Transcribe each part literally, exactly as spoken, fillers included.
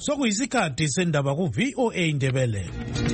Sokuyisikhathi sendaba ku V O A Ndebele.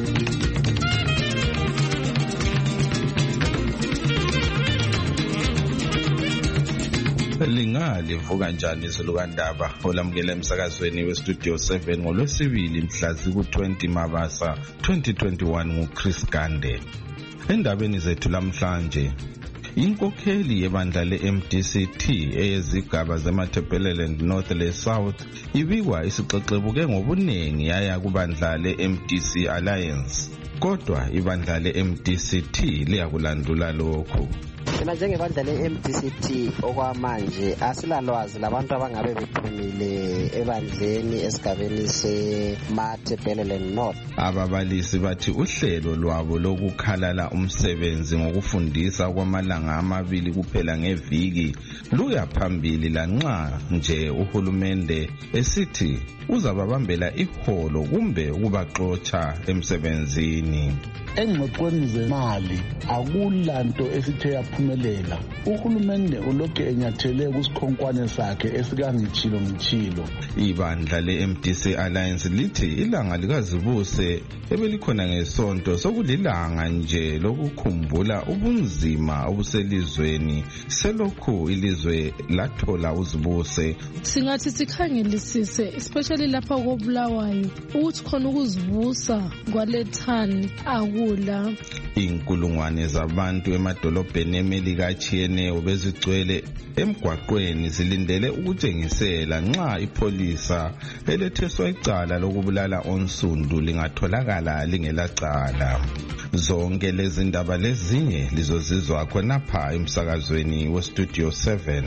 Lingalivuka njani izilukandaba olamukela emsakazweni westudio seven ngolwesibili mhla ziku-twenty Mabasa twenty twenty-one nguChris Gande. Endabeni zethu lamhlanje, inkokheli yebandla le-M D C T eyezigaba zeMatabeleland North le South ibikwa isixexebuke ngobuningi yaya kubandla le-M D C Alliance. Kodwa ibandla le-M D C T liyakulandula lokhu. Mina njengebandla le-M D C T okwamanje asilalwazi labantu abangabe bephumile ebandleni esigabeni seMatabeleland North. Ababalisi bathi uhlelo lwabo lokukhalala umsebenzi ngokufundisa kwamalanga amabili kuphela ngeviki luya phambili lanxa nje uhulumende esithi uzababambela iholo kumbe ukubaxotsha emsebenzini. Engxoxweni zemali akulanto esithe yaphumelela. Uhulumende ulokhu enyathele kusikhonkwane sakhe esikangitshilo ngitshilo. Ibandla le-M D C Alliance lithi ilanga likazibuse ebelikhona ngesonto sokulilanga nje lokukhumbula ubunzima obuselizweni selokhu ilizwe lathola uzibuse. Singathi sikhangelisise especially lapha koBulawayo ukuthi khona ukuzibusa kwalethani akula. Inkulungwane zabantu emadolobheni eMelika achiyeneyo bezigcwele emgwaqweni zilindele ukutshengisela nxa ipholisa eletheswa icala lokubulala onsundu lingatholakala lingelacala. Zonke lezi ndaba lezinye lizozizwa khonapha emsakazweni westudio seven.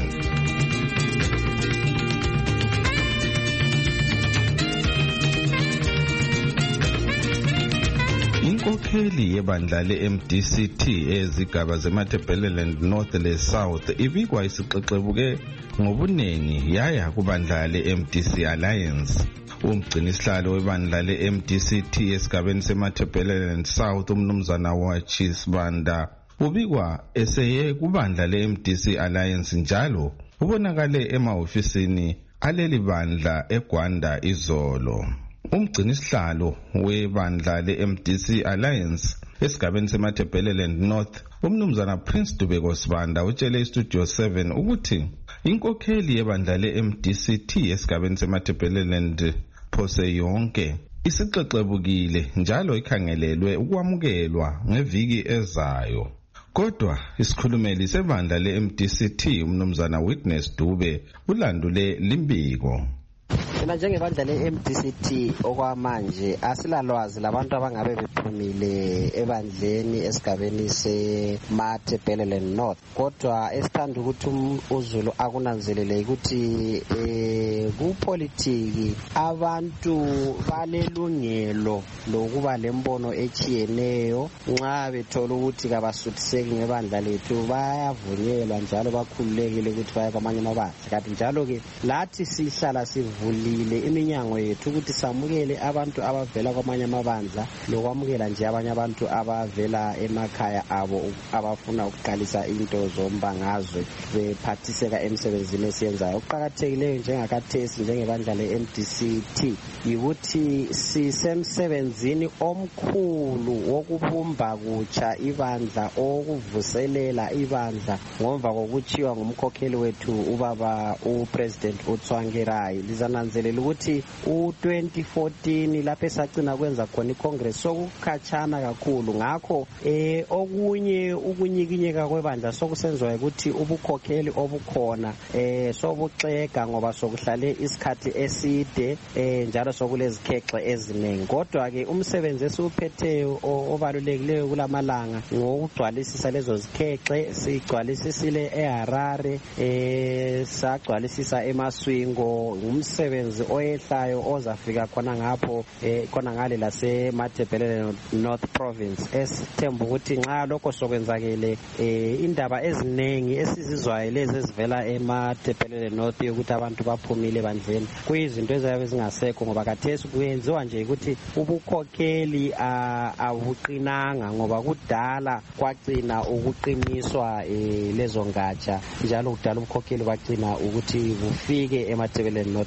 Inkokheli yebandla le-M D C T ezigaba zeMatabeleland North le South ibikwa isixexebuke ngobuningi yaya kubandla le-M D C Alliance. Umgcinisihlalo webandla le-M D C T esigabeni seMatabeleland South umnumzana waChisbanda ubikwa eseye kubandla le-M D C Alliance njalo ubonakale emahofisini aleli bandla eGwanda izolo. Umgcinisihlalo webandla le-M D C Alliance esigabeni seMatabeleland North umnumzana Prince Dubeko Sibanda utshele istudio seven ukuthi inkokheli yebandla le-M D C T esigabeni seMatabeleland phose yonke isixexebukile njalo ikhangelelwe ukwamukelwa ngeviki ezayo. Kodwa isikhulumeli sebandla le-M D C T umnumzana Witness Dube ulandule limbiko. Mina njengebandla le-M D C T okwamanje asilalwazi labantu abangabe bephumile ebandleni esigabeni seMatabeleland North. Kodwa esithanda ukuthi uZulu akunanzelele ukuthi eh kupolitiki abantu balelungelo lokuba lembono echiyeneyo nxa bethola ukuthi kabasuthiseki ngebandla lethu bayavunyelwa njalo bakhululekile ukuthi baye kwamanye amabandla. Kanti njalo ke lathi sihlala sivulile iminyango yethu ukuthi samukele abantu abavela kwamanye amabandla lokwamukela nje abanye abantu abavela emakhaya abo abafuna ukuqalisa into zombangazwe bephathiseka emsebenzini esiyenzayo. Okuqakathekileyo njengakathesi njengebandla le-M D C T yikuthi sisemsebenzini omkhulu wokubumba kutsha ibandla okuvuselela ibandla ngomva kokuchiwa ngumkhokheli wethu ubaba uPresident uTsvangirai. Lizananzelela ukuthi u-twenty fourteen lapho esagcina kwenza khona iCongress sokukhatshana kakhulu. Ngakho eh okunye ukunyikinyeka kwebandla sokusenziwa ukuthi ubukhokheli obukhona eh sobuxega ngoba sokuhlale isikhathi eside eh njalo sokulezikhexe eziningi. Kodwa ke umsebenzi esiuphetheyo obalulekileyo kulamalanga ngokugcwalisisa lezo zikhexe. Sigcwalisisile eHarare eh sagcwalisisa eMaswingo umsebenzi oyehlayo ozafika khona ngapho eh khona ngale laseMatabeleland North Province. Esithemba ukuthi nxa lokho sokwenzakele eh indaba eziningi esizizwayo lezi ezivela eMatabeleland North ukuthi abantu baphumile bandleni kuyizinto ezabe zingasekho ngoba kathesi kuyenziwa nje ukuthi ubukhokheli abuqinanga ngoba kudala kwagcina ukuqiniswa lezo ngatsha njalo kudala ubukhokheli bagcina ukuthi bufike eMatabeleland North ngenxa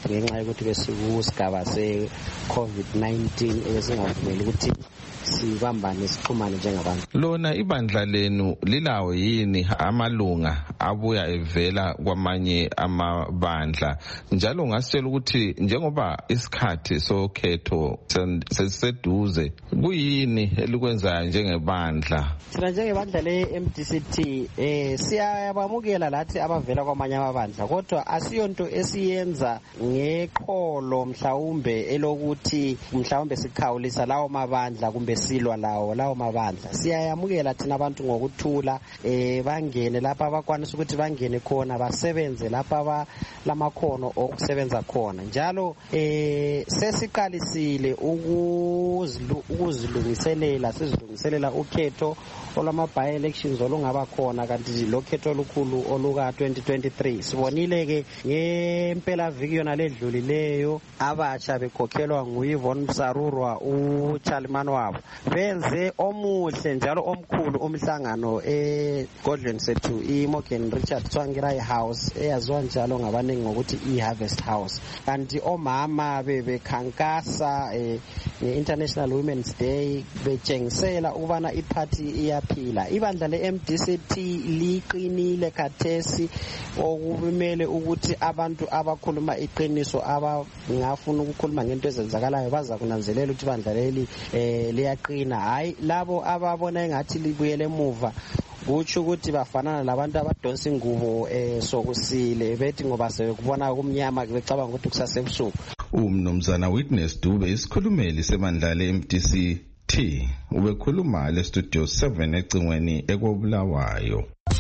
ukuthi besikusigaba se-covid nineteen esingavumeli ukuthi sibambane sixhumane njengabantu. Lona ibandla lenu lilawo yini amalunga abuya evela kwamanye amabandla, njalo ungasitshela ukuthi njengoba isikhathi sokhetho sesiseduze kuyini elikwenzayo njengebandla? Thina njengebandla le-M D C T eh siyabamukela lathi abavela kwamanye amabandla, kodwa asiyonto esiyenza ngeqholo mhlawumbe elokuthi mhlawumbe sikhawulisa lawo mabandla kumbe silwa lawo lawo mabandla. Siyayamukela thina abantu ngokuthula eh bangene lapha abakwanisa ukuthi bangene khona basebenze lapha lamakhono okusebenza khona. Njalo eh sesiqalisile ukuzilungiselela sizilungiselela ukhetho olama by elections olungaba khona kanti lokhetho olukhulu oluka twenty twenty-three. Sibonile ke ngempela viki yona ledlulileyo abatsha bekhokhelwa nguYvonne Msarurwa uCharlemagne wabo benze omuhle njalo omkhulu umhlangano egodlweni sethu iMorgan Richard Tsvangirai House eyaziwa njalo ngabaningi ngokuthi iHarvest House. Kanti omama bebekhankasa nge-International Women's Day betshengisela ukubana iparty iyaphila. Ibandla le-M D C T liqinile khathesi okumele ukuthi abantu abakhuluma iqiniso abangafuna ukukhuluma ngento ezenzakalayo baza kunanzelela ukuthi ibandla leli liyaqina. Hayi labo ababona engathi libuyele emuva kutsho ukuthi bafanana labantu abadonsa ingubo eh sokusile bethi ngoba sebekubona kumnyama becabanga ukuthi kusasebusuku. Umnumzana Witness Dube isikhulumeli semandla le-M D C T ubekhuluma le studio seven ecingweni ekobulawayo.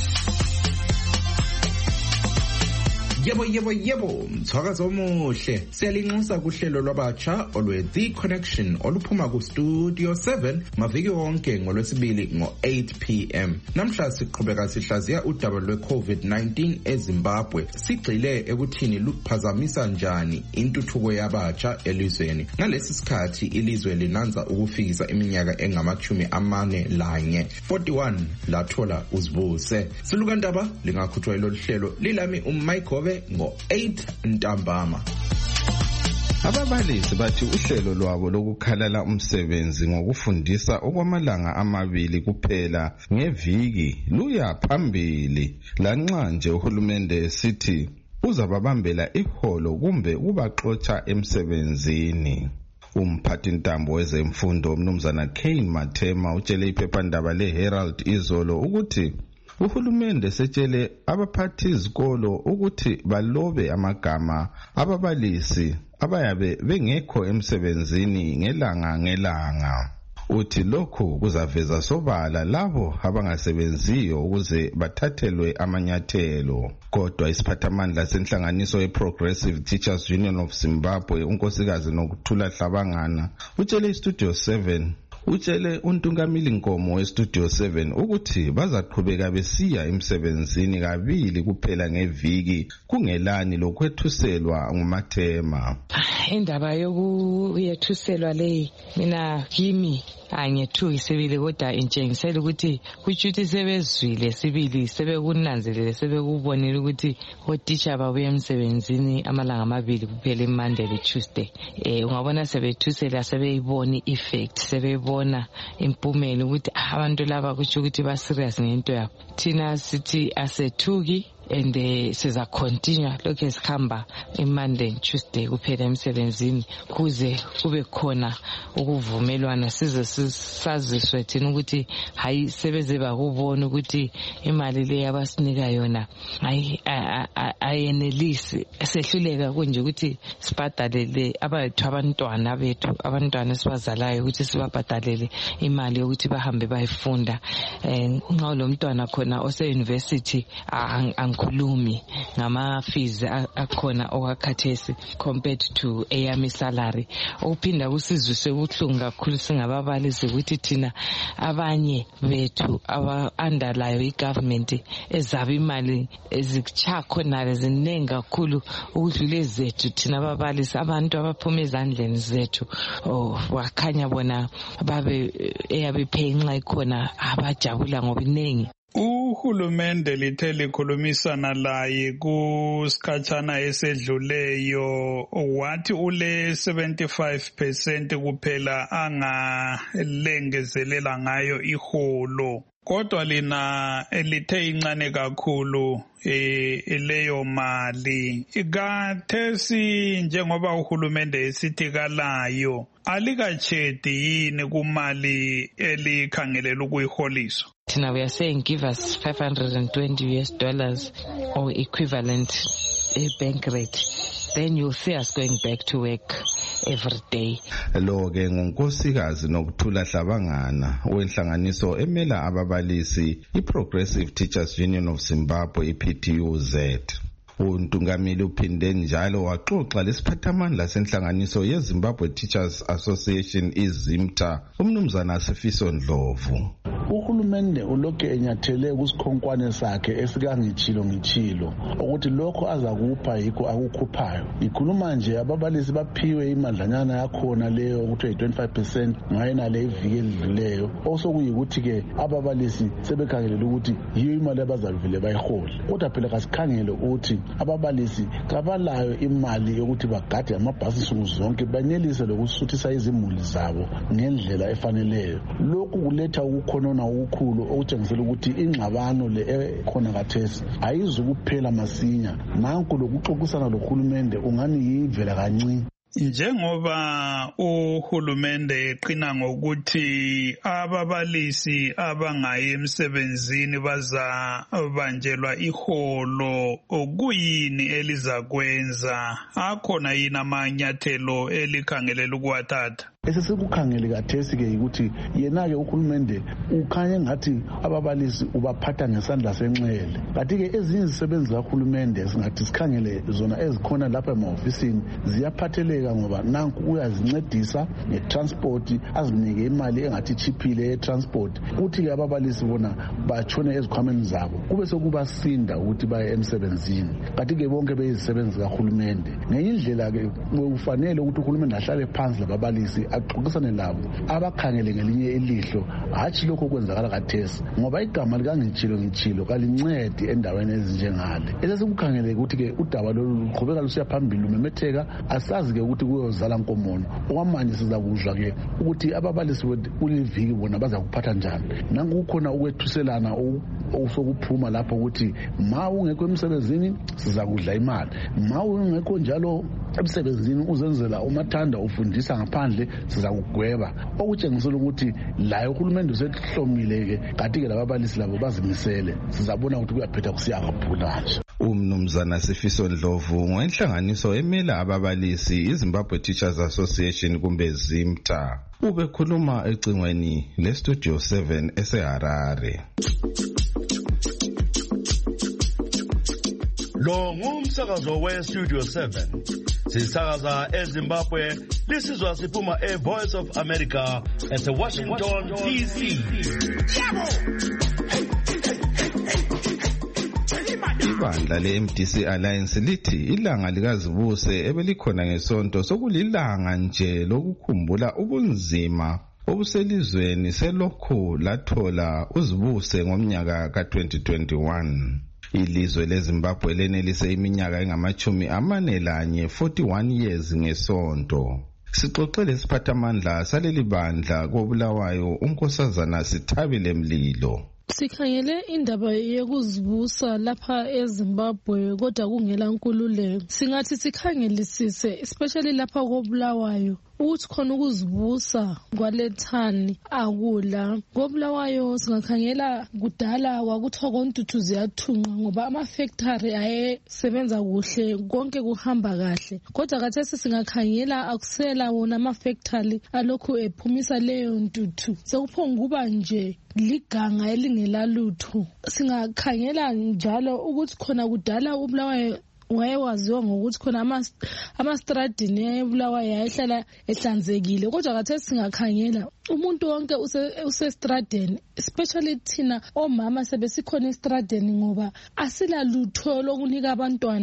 Yebo yebo yebo mthakazo omuhle siyalinxusa kuhlelo lwabatsha olwe The Connection oluphuma ku Studio seven maviki wonke ngolwesibili ngo eight p m Namhla siqhubeka sihlaziya udaba lwe COVID nineteen eZimbabwe sigxile ekuthini luphazamisa njani intuthuko yabatsha elizweni. Ngalesi sikhathi ilizwe linanza ukufikisa iminyaka engamachumi amane lanye forty-one lathola uzibuse. Silukandaba lingakhuthwa lolu hlelo lilami uMaikove ngo eight ntambama. Ababalisi bathi uhlelo lwabo lokukhalala umsebenzi ngokufundisa okwamalanga amabili kuphela ngeviki luya phambili lanxa nje uhulumende sithi uzababambela iholo kumbe ubaxotsha emsebenzini. Umphathi ntambo wezemfundo umnumzana Kane Mathema utshele iphephandaba leHerald izolo ukuthi uhulumende setshele abaphathi izikolo ukuthi balobe amagama ababalisi abayabe bengekho emsebenzini ngelanga ngelanga. Uthi lokhu kuzaveza sobala labo abangasebenziyo ukuze bathathelwe amanyathelo. Kodwa isiphathamandla senhlanganiso ye-Progressive Teachers Union of Zimbabwe unkosikazi Nokuthula Hlabangana utshele iStudio seven utshele uNtungamili Nkomo weStudio seven ukuthi bazaqhubeka besiya emsebenzini kabili kuphela ngeviki kungelani lokwethuselwa nguMathema. Indaba yokuyethuselwa le mina kimi angethuki sibili kodwa intshengisela ukuthi kutshuthi sebezwile sibili sebekunanzelele sebekubonile ukuthi otitsha babuye emsebenzini amalanga amabili kuphela iMonday leTuesday. Eh ungabona sebethusela sebeyibona effect sebeyibona impumela ukuthi abantu laba kutsho ukuthi ba serious ngento yabo. Thina sithi asethuki and uh, siza continue lokho esikhamba iMonday Tuesday kuphela emsebenzini kuze kube khona ukuvumelwana size sisaziswe thina ukuthi hayi sebeze bakubona ukuthi imali le yabasinika yona hayi ayenelisi sehluleka kunje ukuthi sibhadalele abathu abantwana bethu abantwana sibazalayo ukuthi sibabhadalele imali yokuthi bahambe bayifunda. Eh nxa lo mntwana khona ose university angikhulumi ngama fees akhona okakhathesi compared to eyami salary. Ukuphinda kusizwe ubuhlungu kakhulu singababalisi ukuthi thina abanye bethu aba underlayo igovernment ezaba imali ezichakho nale zinengi kakhulu ukudlula zethu thina ababalisi abantu abaphuma ezandleni zethu. Oh wakhanya bona babe eyabe pay nxa ikhona abajabula ngoba inengi. uhulumende lithe likhulumisana laye kusikhatshana esedluleyo wathi ule seventy-five percent kuphela angalengezelela ngayo iholo. Kodwa lina lithe incane kakhulu eh leyo mali. Kathesi njengoba uhulumende esithi kalayo alikachedi yini kumali elikhangelela ukuyiholiswa? Now we are saying give us five hundred twenty U S dollars or equivalent a bank rate. Then you'll see us going back to work every day. Lo ke ngunkosikazi Nokuthula Hlabangana wenhlanganiso emela ababalisi iProgressive Teachers Union of Zimbabwe, P T U Z. Untungameli uphinde njalo waxoxa lesiphathamandla senhlanganiso yeZimbabwe Teachers Association iZimta, umnumzana Sifiso Ndlovu. Uhulumende ulokhe enyathele kusikhonkwane sakhe esikangitshilo ngitshilo ukuthi lokho azakupha yikho akukhuphayo. Ikhuluma nje ababalisi baphiwe imandlanyana yakhona leyo ukuthi twenty-five percent ngayena le iviki elidluleyo, osokuyikuthi ke ababalisi sebekhangelele ukuthi yiyo imali abazalivile bayihole. Kodwa phela kasikhangele ukuthi ababalisi kabalayo imali yokuthi bagade amabhasi nsuku zonke banelise lokusuthisa izimuli zabo ngendlela efaneleyo. Lokhu kuletha ukukhona ukukhulu okutshengisela ukuthi ingxabano le ekhona kathesi ayizukuphela masinya. Nanku lokuxoxisana lohulumende ungani yivela kancane. Njengoba uhulumende eqina ngokuthi ababalisi abangayi emsebenzini bazabanjelwa iholo, kuyini elizakwenza? Akhona yini amanyathelo elikhangelela ukuwathatha? Esesikukhangele kathesi ke ukuthi yena ke uhulumende ukhanye ngathi ababalisi ubaphatha ngesandla senxele. Kanti ke ezinye izisebenzi zahulumende singathi sikhangele zona ezikhona lapha emaofisini ziyaphatheleka ngoba nanku uyazincedisa ngetransport, azinike imali engathi chiphile etransport. Uthi ke ababalisi bona batshone ezikhwameni zabo kube sokubasinda ukuthi baye emsebenzini. Kanti ke bonke beyizisebenzi kahulumende. Ngenye indlela ke kufanele ukuthi uhulumende ahlale phansi lababalisi axoxisane labo abakhangele ngelinye ilihlo, hatshi lokho kwenzakala kathesi ngoba igama likangitshilo ngitshilo kalincedi endaweni ezinjengale. Esesikukhangele ukuthi ke udaba lolu luqhubeka lusiya phambili lumemetheka, asazi ke ukuthi kuyozala nkomono. Okwamanje sizakuzwa ke ukuthi ababalisi kuliviki bona baza kuphatha njani. Nangu kukhona ukwethuselana okusokuphuma lapho ukuthi ma ungekho emsebenzini sizakudla imali, ma ungekho njalo emsebenzini uzenzela umathanda ufundisa ngaphandle sizakugweba. Okutshengisela ukuthi la uhulumende usehlomile ke, kanti ke lababalisi labo bazimisele. Sizabona ukuthi kuyaphetha kusiyakaphula nje. Umnumzana Sifiso Ndlovu ngwenhlanganiso emela ababalisi iZimbabwe Teachers Association kumbe Zimta. Ubekhuluma ecingweni leStudio seven eseHarare. Lo ngumsakazo weStudio seven. Sisakaza eZimbabwe, lisizwa siphuma eVoice of America eseWashington D C. Ibandla le-M D C Alliance lithi ilanga likazibuse ebelikhona ngesonto sokulilanga nje lokukhumbula ubunzima obuselizweni selokhu lathola uzibuse ngomnyaka ka twenty twenty-one. Ilizwe leZimbabwe lenelise iminyaka engamachumi amane lanye forty-one years ngesonto. Sixoxele isiphathamandla saleli bandla koBulawayo unkosazana Sithabile Mlilo. Sikhangele indaba yokuzibusa lapha eZimbabwe kodwa kungela nkululeko. Singathi sikhangelisise especially lapha koBulawayo ukuthi khona ukuzibusa kwalethani akula. KoBulawayo singakhangela kudala kwakuthiwa kontuthu ziyathunqa ngoba ama-factory ayesebenza kuhle, konke kuhamba kahle. Kodwa khathesi singakhangela akusela wona ama-factory alokhu ephumisa leyo ntuthu. Sekuphonguba nje liganga elingelalutho. Singakhangela njalo ukuthi khona kudala uBulawayo wayewaziwa ngokuthi khona ama-stradini eBulawayo yayihlala ehlanzekile. Kodwa khathesi singakhangela umuntu wonke usestradeni, especially thina omama sebesikhona estradeni ngoba asilalutho lokunika abantwana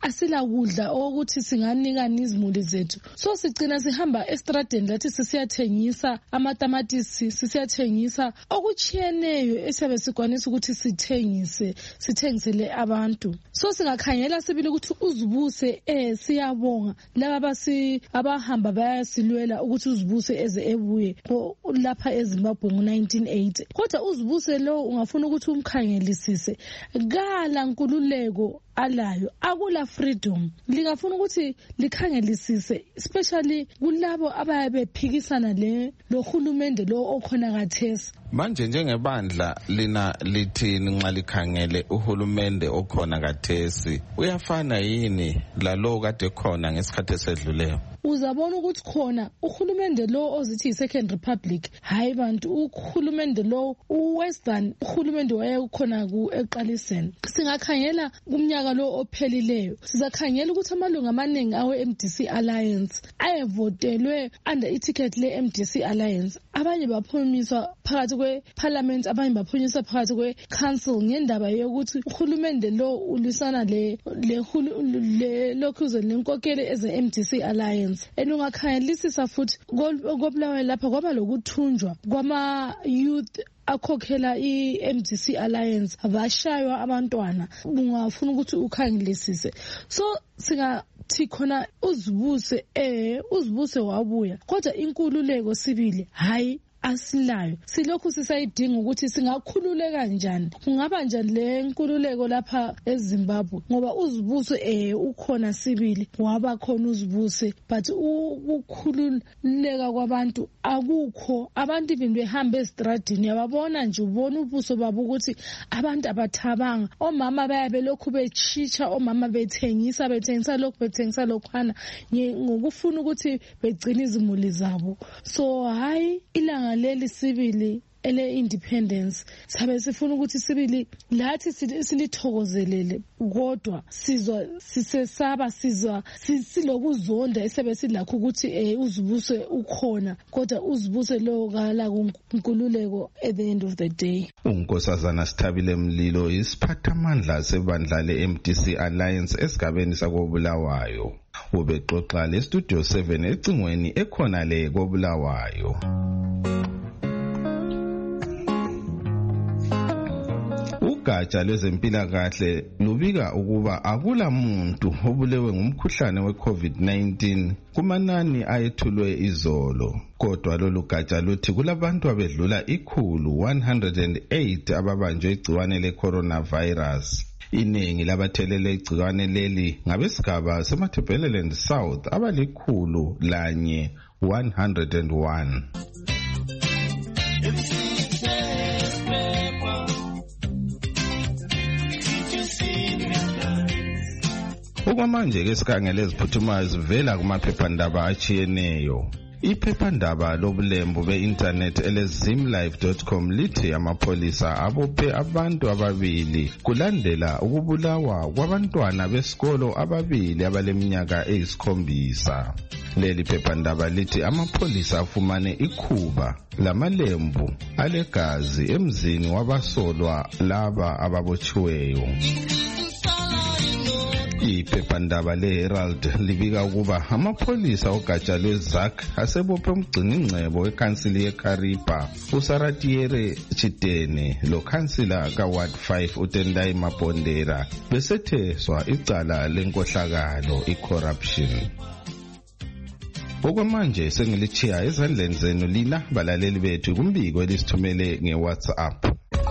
asila kudla ukuthi singanikana izimuli zethu. So sigcina sihamba estradeni lathi sisiyathengisa amatamatisi, sisiyathengisa okuchiyeneyo esiyabe sikwanisa ukuthi sithengise, sithengisele abantu. So singakhangela sibili ukuthi uzibuse eh siyabonga laba basi abahamba bayasilwela ukuthi uzibuse eze ebuye lapha eZimbabwe ngo nineteen eighty. Kodwa uzibuse lo ungafuna ukuthi umkhangelisise kala nkululeko alayo, akula freedom. Lingafuna ukuthi likhangelisise especially kulabo abayabe phikisana le lo hulumende lo okhona kathesi. Manje njengebandla lina lithini nxa likhangele uhulumende okhona kathesi? Uyafana yini lalo kade khona ngesikhathi esedluleyo? Uzabona ukuthi khona uhulumende lo ozithi second republic, hayi bantu uhulumende lo uwestern uhulumende wayekhona ku eqaliseni. Singakhangela kumnyaka lo ophelileyo, sizakhangela ukuthi amalungu amaningi awe M D C Alliance ayevotelwe under iticket le M D C Alliance. Abanye baphunyiswa phakathi kwe parliament, abanye baphunyiswa phakathi kwe council ngendaba yokuthi uhulumende lo ulisana le le lokhuzo lenkokele eze M D C Alliance. Elungakhangelisisa futhi kobulawayo lapha kwaba lokuthunjwa kwama youth akhokhela i-M D C Alliance, bashaywa abantwana. Ungafuna ukuthi ukhangelisise. So singathi khona uzibuse eh uzibuse wabuya, kodwa inkululeko sibili hayi asilayo. Silokhu sisayidinga ukuthi singakhululeka kanjani, kungaba njani le nkululeko lapha eZimbabwe, ngoba uzibuse eh ukhona sibili waba khona uzibuse, but ukukhululeka kwabantu akukho. Abantu even behamba estradini yababona nje, ubona ubuso babo ukuthi abantu abathabanga. Omama bayabe lokhu bechicha, omama bethengisa bethengisa lokhu bethengisa lokhana ngokufuna ukuthi begcina izimuli zabo. So hayi ilanga leli sibili ele independence sabe sifuna ukuthi sibili lathi silithokozelele, kodwa sizwa sisesaba, sizwa silokuzonda esabe silakho ukuthi eh uzibuse ukhona, kodwa uzibuse lo kala kunkululeko at the end of the day. uNkosazana Sithabile Mlilo isiphathamandla sebandla le M D C Alliance esigabeni sakobulawayo. Ubexoxa le Studio seven ecingweni ekhona le kobulawayo. Ugatsha lwezempilakahle lubika ukuba akula muntu obulewe ngumkhuhlane we-COVID nineteen kumanani ayethulwe izolo. Kodwa lolu gatsha luthi kulabantu abedlula ikhulu one hundred eight ababanjwe igciwane le-coronavirus. Iningi labathelele igciwane leli ngabesigaba seMatabeleland South abalikhulu lanye one hundred one. Okwamanje ke sikhangele eziphuthumayo zivela kumaphephandaba achiyeneyo. Iphephandaba lobulembu be-internet ele zim live dot com lithi amapholisa abophe abantu ababili kulandela ukubulawa kwabantwana besikolo ababili abaleminyaka eyisikhombisa. Leli phephandaba lithi amapholisa afumane ikhuba lamalembu alegazi emzini wabasolwa laba ababotshiweyo. Iphephandaba le-Herald libika ukuba amapholisa ogatsha lwe-ZAC asebophe umgcini-ngcebo wekhansili yeKaripa uSaratiere Chitene lokhansila ka-Ward five uTendai Mapondera besetheswa icala lenkohlakalo i-corruption. Okwamanje sengilitshiya ezandleni zenu lina balaleli bethu kumbiko elisithumele nge-WhatsApp.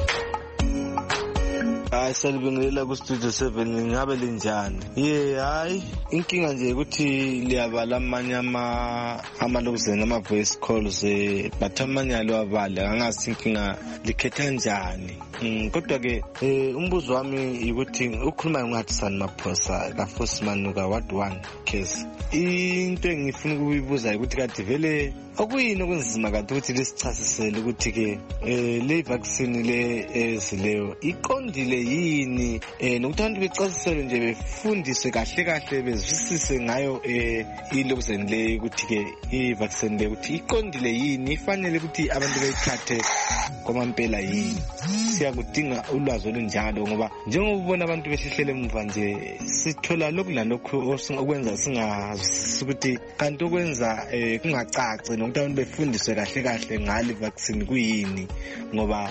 Hayi salibingelela ku Studio seven ngabe linjani? Ye hayi inkinga nje ukuthi liyabala amanye ama amalokuzena ama voice calls eh bathamanyalo abale angasi inkinga likhetha kanjani. Kodwa ke umbuzo wami ukuthi ukhuluma ngathi Sani Maphosa ka Fosman ka Ward one case. Into engifuna ukuyibuza ukuthi kade vele okuyini okunzima kanti ukuthi lesichasisele ukuthi ke le vaccine le ezileyo iqondile yini eh nokuthi abantu becasiselwe nje befundiswe kahle kahle bezwisise ngayo eh ilobuzeni le ukuthi ke i-vaccine le ukuthi iqondile yini ifanele ukuthi abantu bayithathe kwamampela yini. Siyakudinga ulwazi olunjalo ngoba njengoba ubona abantu beshihlele emva nje sithola lokhu nalokhu okwenza singazwisisi ukuthi kanti okwenza eh kungacaci nokuthi abantu befundiswe kahle kahle ngale vaccine kuyini ngoba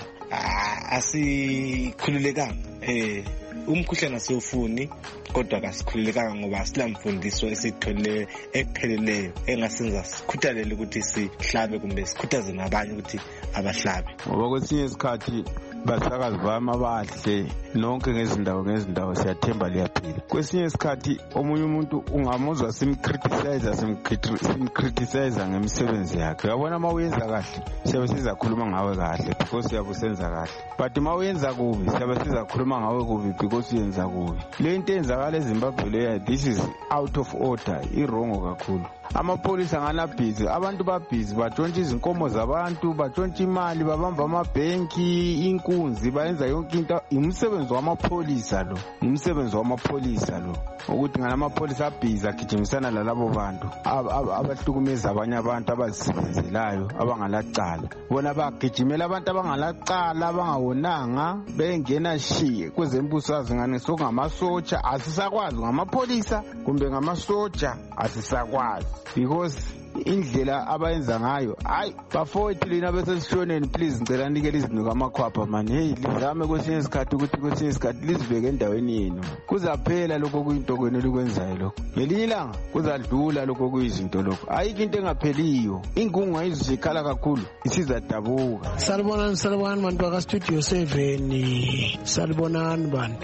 asikhululekanga eh umkhuhlane asiwufuni kodwa kasikhululekanga ngoba silamfundiso esitholile epheleleyo engasenza sikhuthalele ukuthi sihlabe kumbe sikhuthaze nabanye ukuthi abahlabe. Ngoba kwesinye isikhathi basakazi bami abahle nonke ngezindawo ngezindawo siyathemba liyaphila. Kwesinye isikhathi omunye umuntu ungamuzwa simcriticize simcriticize ngemisebenzi yakhe. Uyabona uma uyenza kahle siyabe sizakhuluma ngawe kahle because siyabusenza kahle, but uma uyenza kubi siyabe sizakhuluma ngawe kubi because uyenza kubi. Le nto enzakala eZimbabwe le this is out of order, irongo kakhulu. Amapolisa nganabhizi, abantu babhizi batshontsha izinkomo zabantu, batshontsha imali, babamba amabhenki, inkunzi, bayenza yonke into. Umsebenzi wamapolisa lo, umsebenzi wamapolisa lo ukuthi ngana amapolisa abhizi agijimisana lalabo bantu abahlukumeza abanye abantu abazisebenzelayo abangalacala. Bona bagijimela abantu abangalacala abangawonanga bengena shiye kwezembusazwe ngane sokungamasotsha asisakwazi ngamapolisa kumbe ngamasotsha asisakwazi because indlela abayenza ngayo hayi bafowethu lina besesishoneni please ngicela nikele izinto amakhwapha man. Hey lizame kwesinye isikhathi ukuthi kwesinye isikhathi lizibeke endaweni yenu kuzaphela lokho kuyinto kwenu likwenzayo lokho. Ngelinye ilanga kuzadlula lokho kuyizinto lokho. Ayikho into engapheliyo. Ingungu ayizikhala kakhulu isizadabuka. Salibonani salibonani bantu baka Studio seven. Salibonani bantu.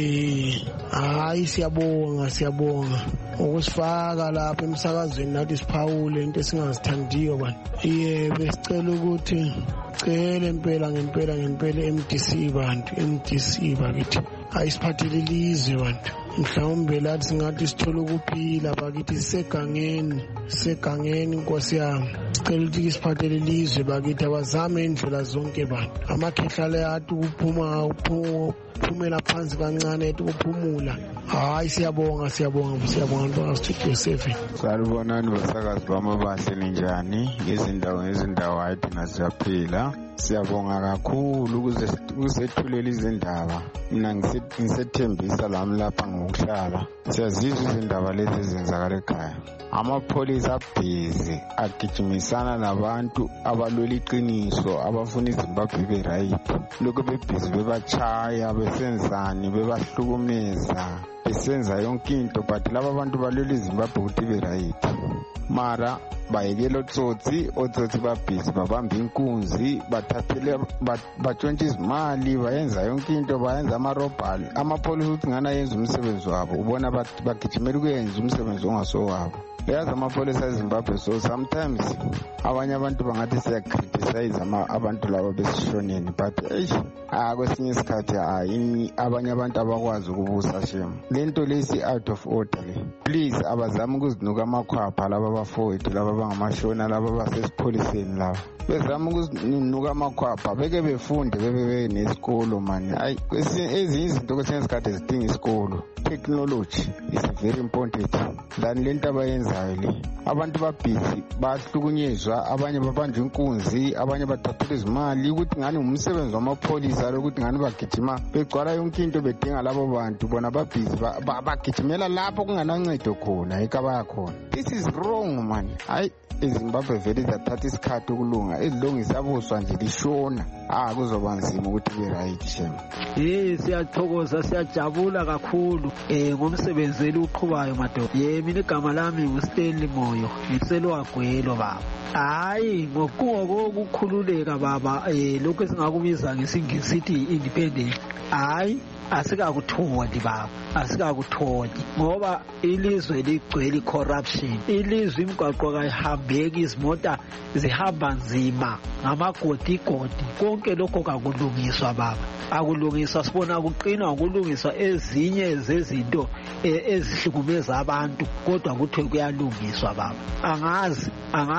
Ye hayi siyabonga siyabonga ukusifaka lapha emsakazweni nathi siphawule into esingazithandiyo bantu. Ye besicela ukuthi cele impela ngempela ngempela M D C bantu M D C bakithi ayisiphathele ilizwe bantu. Mhlawumbe lathi singathi sithola ukuphila bakithi sisegangeni segangeni Nkosi yami. Sicela ukuthi isiphathele ilizwe bakithi abazame indlela zonke bantu. Amakhehlale athi ukuphuma ukuphumela phansi kancane ethi ukuphumula. Hayi siyabonga siyabonga siyabonga ntwana Studio seven. Salibonani basakazi bami abahle ninjani ngezindawo ngezindawo hayi thina siyaphila. Siyabonga kakhulu ukuze kuzethulela izindaba. Mina ngisethembisa lami lapha ngokuhlala. Siyazizwa izindaba lezi ezenzakala ekhaya. Amapolisa abhizi agijimisana nabantu abalwela iqiniso abafuna iZimbabwe ibe right. Lokho bebhizi bebachaya besenzani bebahlukumeza besenza yonke into but laba abantu balwela iZimbabwe ukuthi ibe right. Mara bayekela otsotsi otsotsi babhizi babamba inkunzi bathathele batshontsha izimali bayenza yonke into bayenza amarobhali. Amapolisa ukuthi ngana yenza umsebenzi wabo ubona bagijimela ukuyenza umsebenzi ongasowabo. Yazi amapolisa eZimbabwe so sometimes abanye abantu bangathi siya criticize abantu laba besishoneni but eish ah kwesinye isikhathi hayi abanye abantu abakwazi ukubusa shema. Lento lesi out of order le. Please abazama ukuzinuka amakhwapha laba bafowethu laba bangamashona laba basesipholiseni laba. Bezama ukuzinuka amakhwapha beke befunde bebe nesikolo man. Hayi ezinye izinto kwesinye isikhathi zidinga isikolo. Technology is very important than lento abayenzayo le. Abantu babhizi bahlukunyezwa abanye babanjwa inkunzi abanye bathathela izimali ukuthi ngani umsebenzi wamapolisa lokuthi ngani bagijima begcwala yonke into bedinga labo bantu bona babhizi bagijimela lapho kunganancedo khona ekabaya khona. This is wrong man. Hayi eZimbabwe vele zathatha isikhathi ukulunga ezilungisa abuswa nje lishona ah kuzoba nzima ukuthi be right shema. Eh siyathokoza siyajabula kakhulu eh ngomsebenzi eliqhubayo madoda. Ye mina igama lami nguStanley Moyo ngiselwagwelo baba. Hayi ngokuwa ukukhululeka baba eh lokho esingakubiza ngesingisi sithi independence. Hayi asikakuthodi baba asikakuthodi ngoba ilizwe ligcwele corruption. Ilizwe imigwaqo kayihambeki izimota zihamba nzima ngamagodi godi konke lokho kakulungiswa baba akulungiswa. Sibona kuqina ukulungiswa ezinye zezinto ezihlukumeza abantu kodwa kuthi kuyalungiswa baba. Angazi angazi ukuthi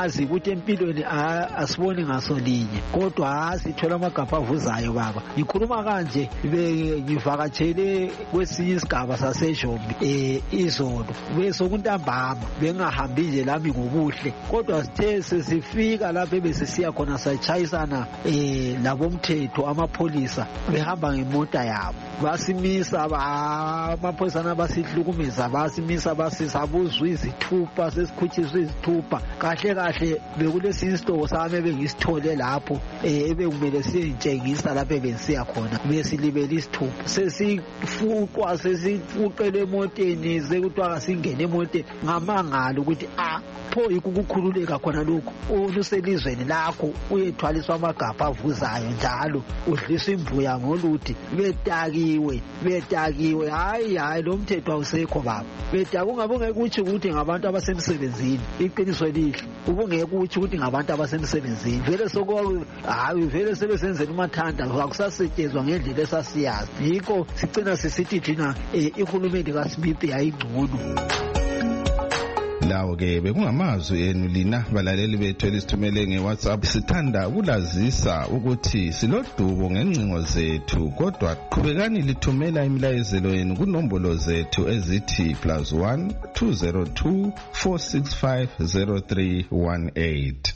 ukuthi empilweni asiboni ngaso linye kodwa sithola amagabha avuzayo baba. Ngikhuluma kanje ngivakatshele kwesinye isigaba saseJombe eh izolo bese kuntambama bengahambi nje lami ngobuhle kodwa sithe sesifika lapho ebesisiya khona sayitshayisana eh labomthetho amapholisa behamba ngemota yabo basimisa amapholisa nabasihlukumeza basimisa basisabuzwa izithupha sesikhutshiswa izithupha kahle kahle bekulesi isitoko sami bengisithole lapho eh ebekumele siyentshengisa lapho ebesiya khona besilibela isithupha sesifuqwa sesifuqele emoteni sekuthiwa kasingene emoteni ngamangala ukuthi ah pho ikukukhululeka khona lokho uselizweni lakho uyethwaliswa amagabha avuzayo njalo udliswa imvuya ngoluthi betakiwe betakiwe hayi hayi lo mthetho awusekho baba beta kungabonge ukuthi ukuthi ngabantu abasemsebenzini iqiniso lihle ubungeke ukuthi ukuthi ngabantu abasemsebenzini vele soko hayi vele sebesenzela umathanda akusasetshenzwa ngendlela esasiyazi yikho sicina sisithi thina ihulumende kaSmith yayingcono. Lawo ke bekungamazwi enu lina balaleli bethu elisithumele ngeWhatsApp. Sithanda ukulazisa ukuthi silodubo ngengcingo zethu kodwa qhubekani lithumela imilayezelo yenu kunombolo zethu ezithi plus one two zero two four six five zero three one eight.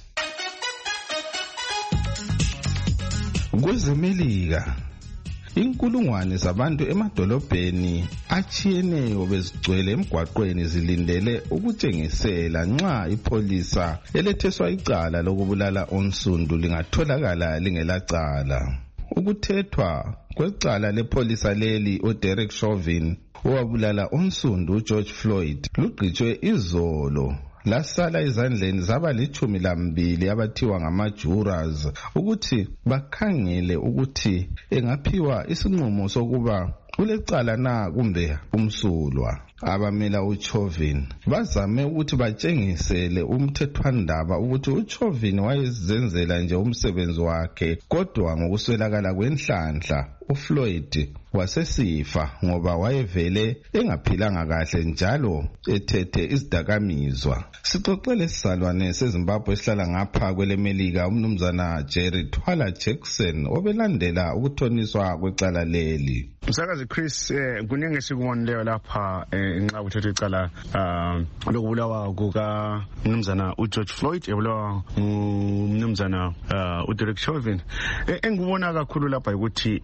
Kwezemelika inkulungwane zabantu emadolobheni achiyeneyo bezigcwele emgwaqweni zilindele ukutshengisela nxa ipolisa eletheswa icala lokubulala onsundu lingatholakala lingelacala. Ukuthethwa kwecala lepolisa leli uDerek Chauvin owabulala onsundu uGeorge Floyd lugqitshwe izolo lasala izandleni zaba lichumi lambili abathiwa ngama-jurors ukuthi bakhangele ukuthi engaphiwa isinqumo sokuba ulecala na kumbe umsulwa. Abamela uChauvin bazame ukuthi batshengisele umthethwandaba ukuthi uChauvin wayezenzela nje umsebenzi wakhe kodwa ngokuswelakala kwenhlanhla uFloyd wasesifa ngoba wayevele engaphilanga kahle njalo ethethe izidakamizwa. Sixoxele isizalwane seZimbabwe esihlala ngapha kwelemelika umnumzana Jerry Twala Jackson obelandela ukuthoniswa kwecala leli. Msakazi Chris kuningi sikubonileyo lapha nxa kuthethe icala lokubulawa kuka umnumzana uGeorge Floyd ebulawa umnumzana uDerek Chauvin. Engibona kakhulu lapha ukuthi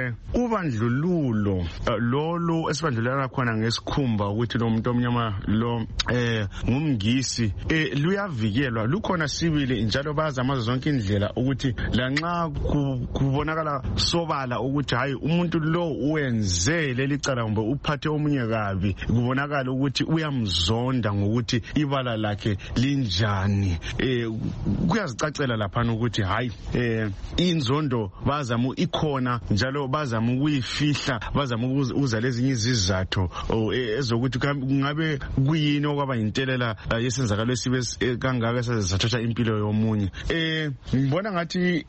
ubandlululo lolu esibandlulana khona ngesikhumba ukuthi lo muntu omnyama lo ngumngisi luyavikelwa lukhona sibili njalo bazama zonke indlela ukuthi lanxa kubonakala sobala ukuthi hayi umuntu lo uwenze leli cala kumbe uphathe omunye kabi kubonakala ukuthi uyamzonda ngokuthi ibala lakhe linjani kuyazicacela lapha ukuthi hayi inzondo bazama ikhona njalo bazama ukuyifihla bazama ukuza lezinye izizathu ezokuthi kungabe kuyini okwaba intelela yesenzakalo esibe kangaka sezathatha impilo yomunye. Eh ngibona ngathi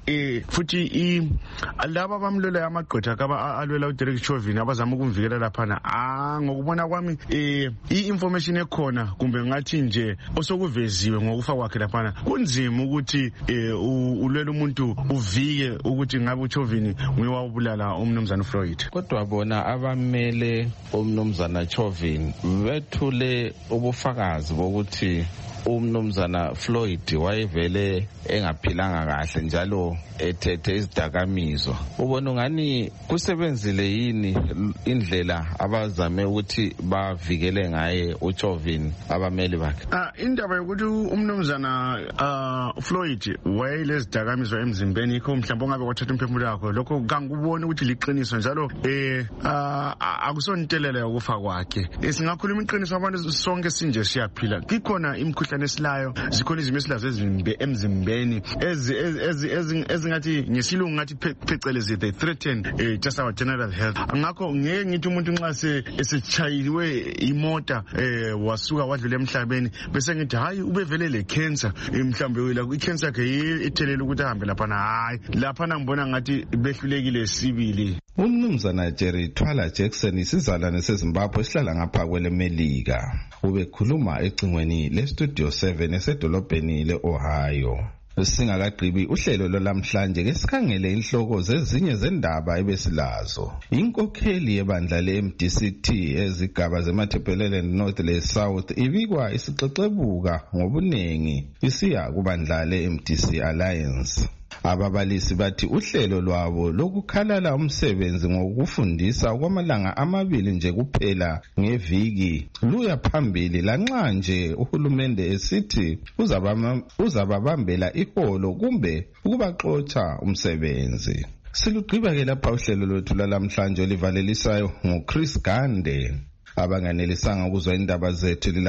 futhi laba bamlola amagqwetha kaba alwela uDerek Chauvin abazama ukumvikela lapha ah ngokubona kwami i-information ekhona kumbe ngathi nje osokuveziwe ngokufa kwakhe lapha kunzima ukuthi ulwela umuntu uvike ukuthi ngabe uChauvin nguyawubulala umnumzana Floyd. Kodwa bona abamele umnumzana Chauvin bethule ubufakazi bokuthi umnumzana Floyd wayevele engaphilanga kahle njalo ethethe izidakamizwa. Ubona ngani kusebenzile yini indlela abazame ukuthi bavikele ngaye uChauvin abameli bakhe? Ah indaba yokuthi umnumzana Floyd wayelezidakamizwa emzimbeni ikho mhlawumbe ongabe kwathatha imphefumulo yakhe lokho kanguboni ukuthi liqiniso njalo eh akusontelela yokufa kwakhe. Singakhuluma iqiniso abantu sonke sinje siyaphila. Kikhona imikhuhlane esilayo zikhona izimo esilazo ezimbe emzimbeni ezingathi ngesilungu ngathi phecelezi they threaten just our general health. Ngakho ngeke ngithi umuntu nxa esechayiliwe imota wasuka wadlula emhlabeni bese ngithi hayi ubevele le cancer mhlawumbe wela icancer yakhe ithelela ukuthi ahambe lapha hayi lapha ngibona ngathi behlulekile sibili. Umnumzana Jerry Twala Jackson isizalwane seZimbabwe esihlala ngapha kwelemelika ubekhuluma ecingweni lestudio Studio seven esedolobheni le-Ohio. Singakagqibi uhlelo lwalamhlanje ke sikhangele inhloko zezinye zendaba ebesilazo. Inkokheli yebandla le-M D C T ezigaba zeMatabeleland North le-South ibikwa isixexebuka ngobunengi isiya kubandla le-M D C Alliance. Ababalisi bathi uhlelo lwabo lokukhalala umsebenzi ngokufundisa kwamalanga amabili nje kuphela ngeviki luya phambili lanxa nje uhulumende esithi uzababambela iholo kumbe ukubaxotsha umsebenzi. Silugqiba ke lapha uhlelo lwethu lalamhlanje olivalelisayo nguChris Gande. Abanganelisanga ukuzwa indaba zethu